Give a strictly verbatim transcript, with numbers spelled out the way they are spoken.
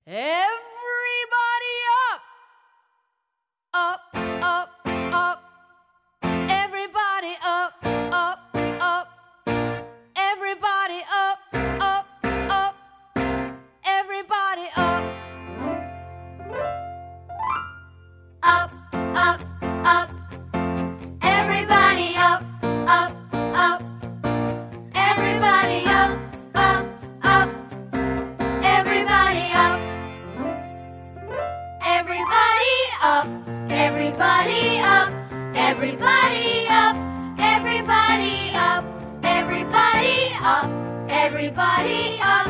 Everybody up! Up, up, up. Everybody up, up, up. Everybody up, up, up. Everybody up. Up, up, up. Everybody up, up, up. Everybody up, up, up. Everybody up. Everybody up. Everybody up. Everybody up. Everybody up. Everybody up. Everybody up.